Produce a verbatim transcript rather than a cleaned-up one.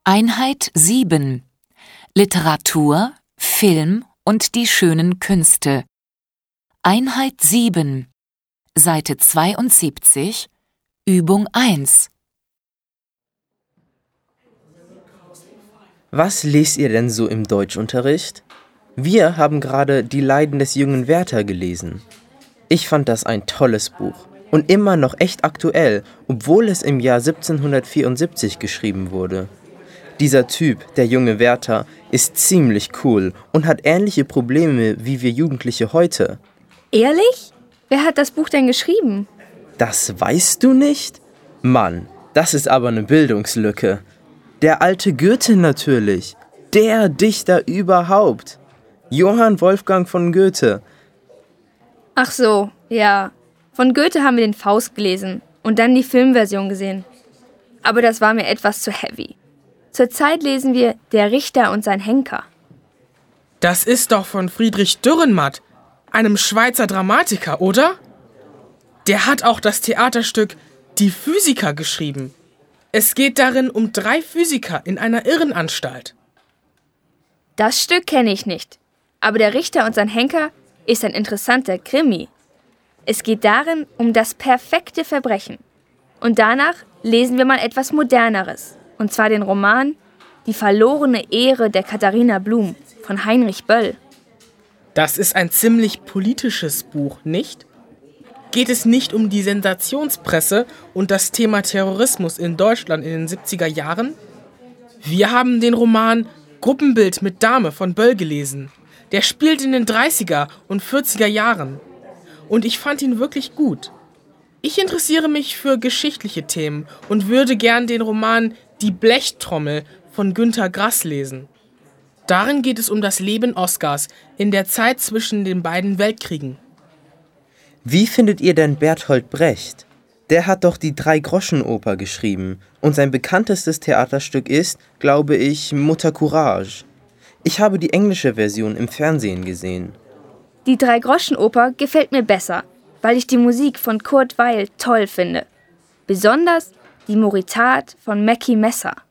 Einheit sieben. Literatur, Film und die schönen Künste. Einheit sieben. Seite zweiundsiebzig, Übung eins. Was lest ihr denn so im Deutschunterricht? Wir haben gerade Die Leiden des jungen Werther gelesen. Ich fand das ein tolles Buch und immer noch echt aktuell, obwohl es im Jahr siebzehnhundertvierundsiebzig geschrieben wurde. Dieser Typ, der junge Werther, ist ziemlich cool und hat ähnliche Probleme wie wir Jugendliche heute. Ehrlich? Wer hat das Buch denn geschrieben? Das weißt du nicht? Mann, das ist aber eine Bildungslücke. Der alte Goethe natürlich. Der Dichter überhaupt. Johann Wolfgang von Goethe. Ach so, ja. Von Goethe haben wir den Faust gelesen und dann die Filmversion gesehen. Aber das war mir etwas zu heavy. Zurzeit lesen wir Der Richter und sein Henker. Das ist doch von Friedrich Dürrenmatt, einem Schweizer Dramatiker, oder? Der hat auch das Theaterstück Die Physiker geschrieben. Es geht darin um drei Physiker in einer Irrenanstalt. Das Stück kenne ich nicht, aber Der Richter und sein Henker ist ein interessanter Krimi. Es geht darin um das perfekte Verbrechen. Und danach lesen wir mal etwas Moderneres, und zwar den Roman Die verlorene Ehre der Katharina Blum von Heinrich Böll. Das ist ein ziemlich politisches Buch, nicht? Geht es nicht um die Sensationspresse und das Thema Terrorismus in Deutschland in den siebziger Jahren? Wir haben den Roman Gruppenbild mit Dame von Böll gelesen. Der spielt in den dreißiger und vierziger Jahren. Und ich fand ihn wirklich gut. Ich interessiere mich für geschichtliche Themen und würde gern den Roman Die Blechtrommel von Günter Grass lesen. Darin geht es um das Leben Oskars in der Zeit zwischen den beiden Weltkriegen. Wie findet ihr denn Bertolt Brecht? Der hat doch die Drei-Groschen-Oper geschrieben und sein bekanntestes Theaterstück ist, glaube ich, Mutter Courage. Ich habe die englische Version im Fernsehen gesehen. Die Drei-Groschen-Oper gefällt mir besser, weil ich die Musik von Kurt Weill toll finde. Besonders die Moritat von Mackie Messer.